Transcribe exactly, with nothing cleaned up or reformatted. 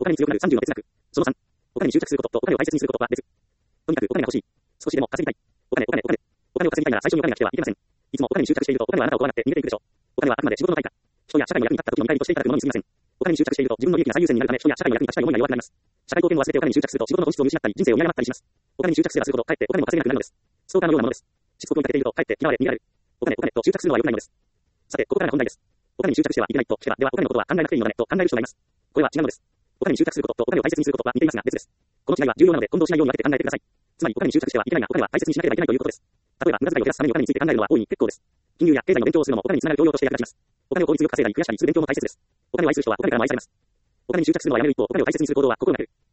お金に強くなるさんじゅうの哲学。そのさん。お金に執着することとお金を大切にすることは別。とにかくお金が欲しい。少しでも稼ぎたい。お金、お金、お金。お金を稼ぎたいなら最初にお金が来てはいけません。いつもお金に執着しているとお金はあなたを怖がって逃げていくでしょう。お金はあくまで仕事の対価。人や社会の役に立った時の見返りとしていただくものに過ぎません。お金に執着していると自分の利益が最優先になるため人や社会の役に立ちたい思いが弱くなります。社会貢献を忘れてお金に執着すると仕事の本質を見失ったり人生を見誤ったりします。お金に執着すればするほどかえってお金も稼げなくなるのです。ストーカーのようなものです。しつこく追いかけているとかえって嫌われ逃げられる。お金、お金と執着するのは良くないのです。さて、ここからが本題です。お金に執着してはいけないと聞けば、ではお金のことは考えなくていいのだねと考える人がいます。これは違うのです。お金に執着することとお金を大切にすることは似ていますが別です。この違いは重要なので混同しないように分けて考えてください。つまりお金に執着してはいけないがお金は大切にしなければいけないということです。例えば無駄遣いを減らすためにお金について考えるのは大いに結構です。金融や経済の勉強をするのもお金につながる教養として役立ちます。お金を効率よく稼いだり増やしたりする勉強も大切です。お金を愛する人はお金からも愛されます。お金に執着するのはやめる一方、お金を大切にする行動は心がける。